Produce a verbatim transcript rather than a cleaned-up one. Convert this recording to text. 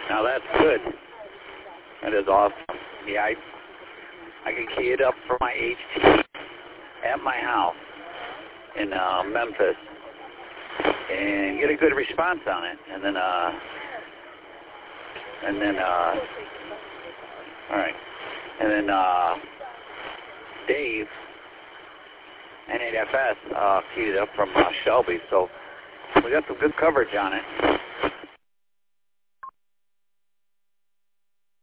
Now that's good. That is awesome. Yeah, I, I can key it up for my H T at my house in uh, Memphis and get a good response on it. And then, uh, and then, uh, all right. And then uh, Dave, N eight F S, uh, keyed it up from uh, Shelby. So we got some good coverage on it.